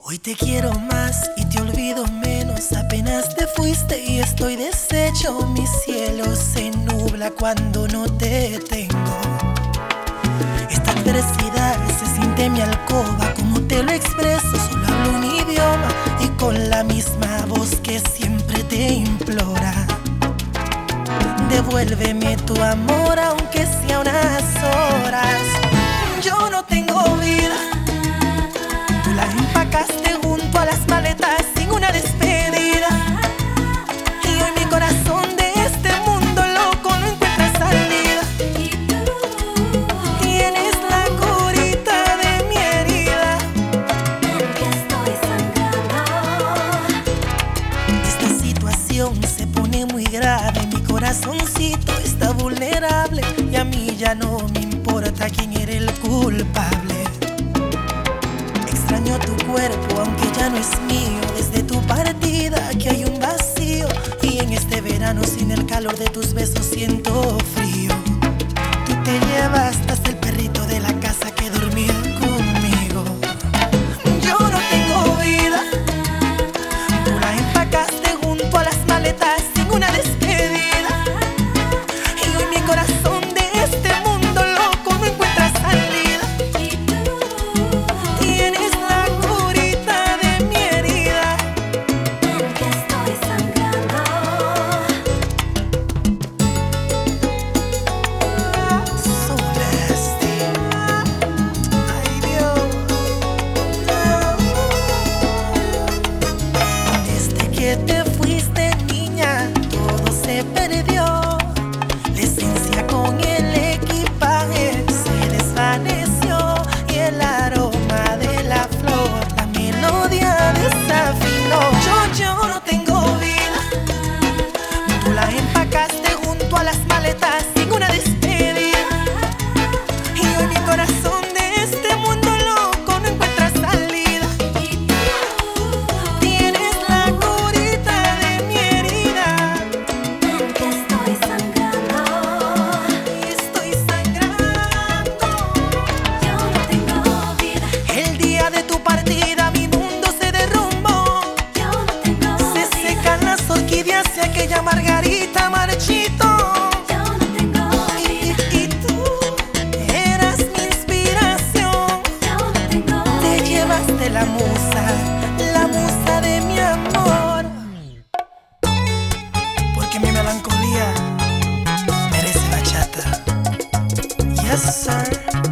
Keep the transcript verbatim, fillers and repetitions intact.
Hoy te quiero más y te olvido menos. Apenas te fuiste y estoy deshecho. Mi cielo se nubla cuando no te tengo. Esta adversidad se siente en mi alcoba. Como te lo expreso, solo hablo un idioma y con la misma voz que siempre te implora. Devuélveme tu amor aunque sea unas horas. Yo no tengo vida. Tú la empacaste junto a las maletas sin una despedida. Y hoy mi corazón de este mundo loco no encuentra salida. Tienes la curita de mi herida, aunque estoy sangrando. Esta situación se pone muy grave. Mi corazoncito está vulnerable y a mí ya no me importa quién era el culpable. Extraño tu cuerpo aunque ya no es mío. Desde tu partida aquí hay un vacío. Y en este verano sin el calor de tus besos siento frío. Tú te llevaste hasta el perrito de la casa que dormía conmigo. Yo no tengo vida. Tú la empacaste junto a las maletas sin una despedida. Y hoy mi corazón de este mundo loco no encuentra salida. Tienes la curita de mi herida, Aunque estoy sangrando. so nasty. Ay Dios. Desde que te fuiste, niña, todo se perdió. La esencia con el equipaje se desvaneció y el aroma de la flor, la melodía desafinó. Yo, yo no tengo vida. Tú la empacaste junto a las maletas sin una despedida. Y hoy mi corazón de este mundo loco no encuentra salida. Tienes la curita de mi herida, Aunque estoy sangrando. y estoy sangrando. Yo no tengo vida. El día de tu partida mi mundo se derrumbó. Yo no tengo Se vida. secan las orquídeas y aquella margarita marchito. Yo no tengo Y, vida. y tú eras mi inspiración. Yo no tengo Te llevaste la musa, la musa de mi amor. Porque mi melancolía merece bachata. Yes, sir.